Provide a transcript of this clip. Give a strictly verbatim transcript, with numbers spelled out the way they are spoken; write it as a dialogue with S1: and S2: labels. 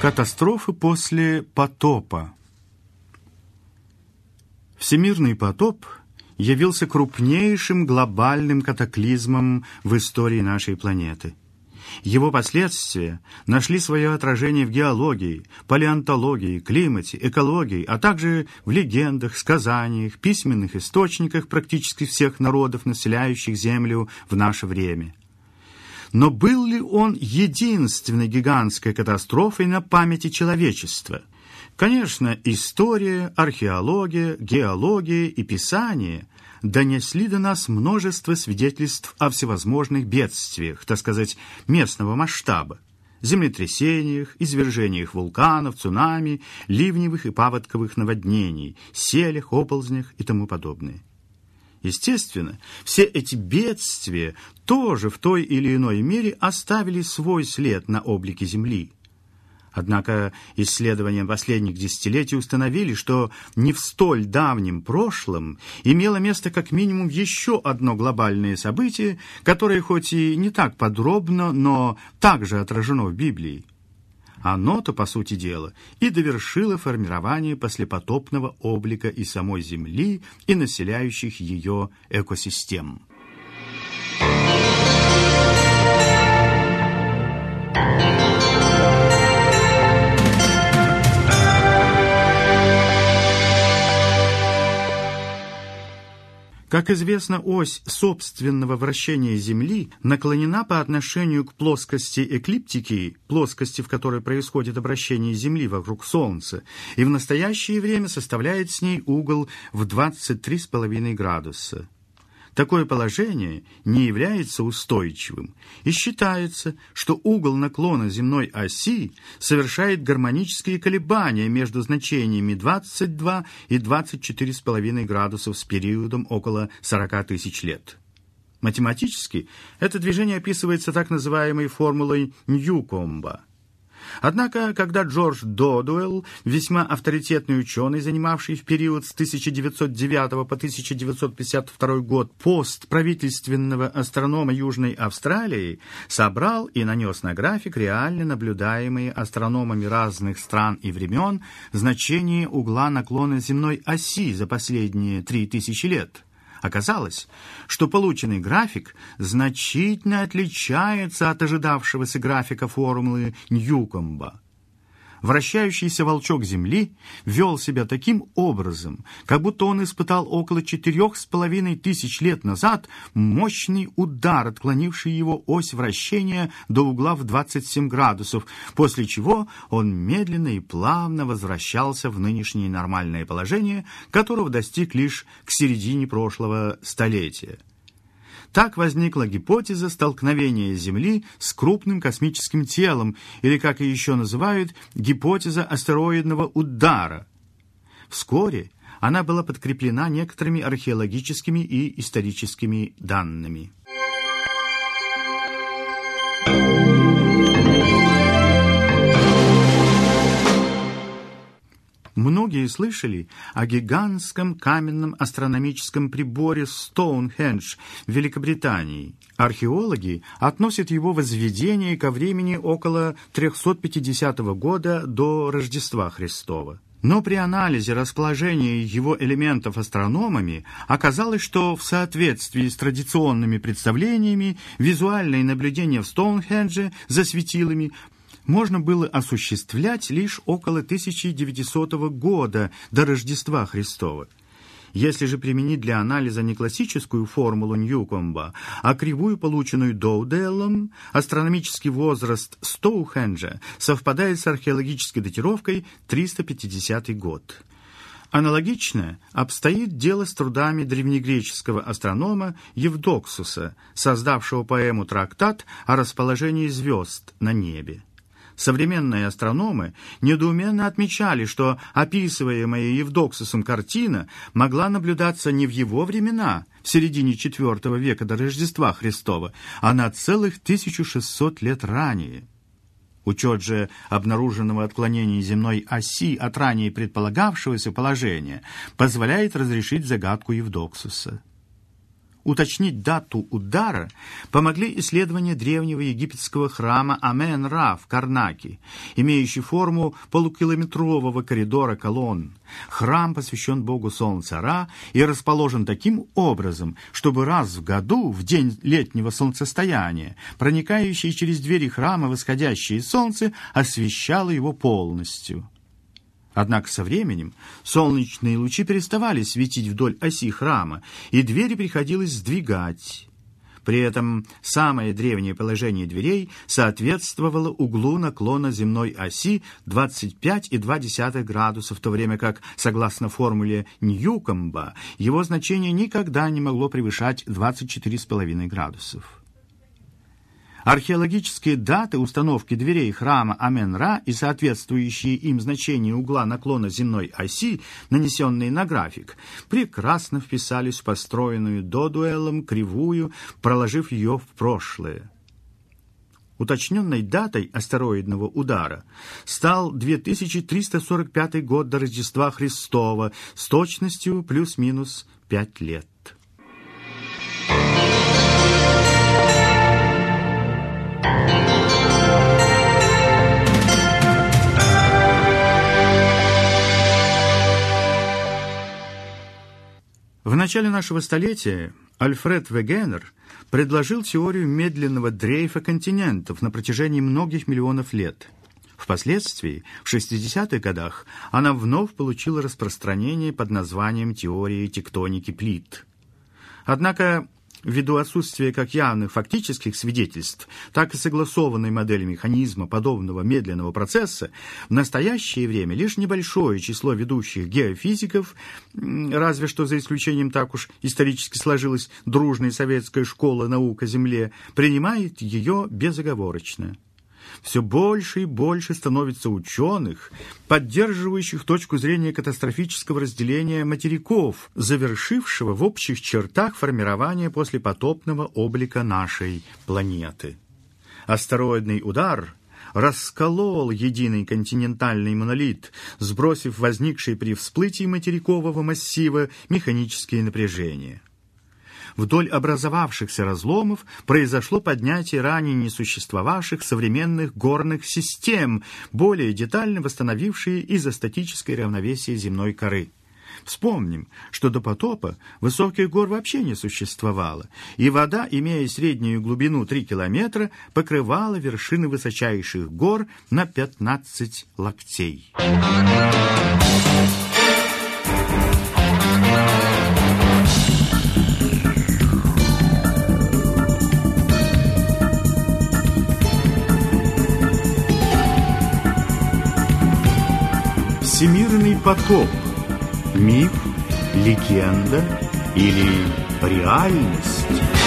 S1: Катастрофы после потопа. Всемирный потоп явился крупнейшим глобальным катаклизмом в истории нашей планеты. Его последствия нашли свое отражение в геологии, палеонтологии, климате, экологии, а также в легендах, сказаниях, письменных источниках практически всех народов, населяющих Землю в наше время. Но был ли он единственной гигантской катастрофой на памяти человечества? Конечно, история, археология, геология и писание донесли до нас множество свидетельств о всевозможных бедствиях, так сказать, местного масштаба, землетрясениях, извержениях вулканов, цунами, ливневых и паводковых наводнений, селях, оползнях и тому подобное. Естественно, все эти бедствия тоже в той или иной мере оставили свой след на облике Земли. Однако исследования последних десятилетий установили, что не в столь давнем прошлом имело место как минимум еще одно глобальное событие, которое хоть и не так подробно, но также отражено в Библии. Оно-то, по сути дела, и довершило формирование послепотопного облика и самой Земли, и населяющих ее экосистем. Как известно, ось собственного вращения Земли наклонена по отношению к плоскости эклиптики, плоскости, в которой происходит обращение Земли вокруг Солнца, и в настоящее время составляет с ней угол в двадцать три с половиной градуса. Такое положение не является устойчивым, и считается, что угол наклона земной оси совершает гармонические колебания между значениями двадцать два и двадцать четыре с половиной градусов с периодом около сорока тысяч лет. Математически это движение описывается так называемой формулой Ньюкомба. Однако, когда Джордж Додуэлл, весьма авторитетный ученый, занимавший в период с тысяча девятьсот девятого по тысяча девятьсот пятьдесят второй год пост правительственного астронома Южной Австралии, собрал и нанес на график реально наблюдаемые астрономами разных стран и времен значения угла наклона земной оси за последние три тысячи лет, оказалось, что полученный график значительно отличается от ожидавшегося графика формулы Ньюкомба. Вращающийся волчок Земли вел себя таким образом, как будто он испытал около четырех с половиной тысяч лет назад мощный удар, отклонивший его ось вращения до угла в двадцать семь градусов, после чего он медленно и плавно возвращался в нынешнее нормальное положение, которого достиг лишь к середине прошлого столетия. Так возникла гипотеза столкновения Земли с крупным космическим телом, или, как ее еще называют, гипотеза астероидного удара. Вскоре она была подкреплена некоторыми археологическими и историческими данными. Многие слышали о гигантском каменном астрономическом приборе Стоунхендж в Великобритании. Археологи относят его возведение ко времени около трехсот пятидесятого года до Рождества Христова. Но при анализе расположения его элементов астрономами оказалось, что в соответствии с традиционными представлениями визуальное наблюдение в Стоунхендже за светилами можно было осуществлять лишь около тысяча девятисотого года до Рождества Христова. Если же применить для анализа не классическую формулу Ньюкомба, а кривую, полученную Доуделлом, астрономический возраст Стоунхенджа совпадает с археологической датировкой триста пятидесятый год. Аналогично обстоит дело с трудами древнегреческого астронома Евдоксуса, создавшего поэму «Трактат о расположении звезд на небе». Современные астрономы недоуменно отмечали, что описываемая Евдоксусом картина могла наблюдаться не в его времена, в середине четвёртого века до Рождества Христова, а на целых тысячу шестьсот лет ранее. Учет же обнаруженного отклонения земной оси от ранее предполагавшегося положения позволяет разрешить загадку Евдоксуса. уточнить дату удара помогли исследования древнего египетского храма Амен-Ра в Карнаке, имеющий форму полукилометрового коридора колонн. Храм посвящен богу солнца Ра и расположен таким образом, чтобы раз в году, в день летнего солнцестояния, проникающее через двери храма восходящее солнце освещало его полностью. Однако со временем солнечные лучи переставали светить вдоль оси храма, и двери приходилось сдвигать. При этом самое древнее положение дверей соответствовало углу наклона земной оси двадцать пять и две десятых градуса, в то время как, согласно формуле Ньюкомба, его значение никогда не могло превышать двадцать четыре и пять градусов. Археологические даты установки дверей храма Амен-Ра и соответствующие им значения угла наклона земной оси, нанесенные на график, прекрасно вписались в построенную Додуэллом кривую, проложив ее в прошлое. Уточненной датой астероидного удара стал две тысячи триста сорок пятый год до Рождества Христова с точностью плюс-минус пять лет. В начале нашего столетия Альфред Вегенер предложил теорию медленного дрейфа континентов на протяжении многих миллионов лет. Впоследствии, в шестидесятых годах, она вновь получила распространение под названием теории тектоники плит. Однако, ввиду отсутствия как явных фактических свидетельств, так и согласованной модели механизма подобного медленного процесса, в настоящее время лишь небольшое число ведущих геофизиков, разве что за исключением так уж исторически сложилась дружная советская школа наук о Земле, принимает ее безоговорочно. Все больше и больше становится ученых, поддерживающих точку зрения катастрофического разделения материков, завершившего в общих чертах формирование послепотопного облика нашей планеты. Астероидный удар расколол единый континентальный монолит, сбросив возникшие при всплытии материкового массива механические напряжения. Вдоль образовавшихся разломов произошло поднятие ранее не существовавших современных горных систем, более детально восстановившие изостатическое равновесие земной коры. Вспомним, что до потопа высоких гор вообще не существовало, и вода, имея среднюю глубину три километра, покрывала вершины высочайших гор на пятнадцать локтей. Всемирный потоп. Миф, легенда или реальность?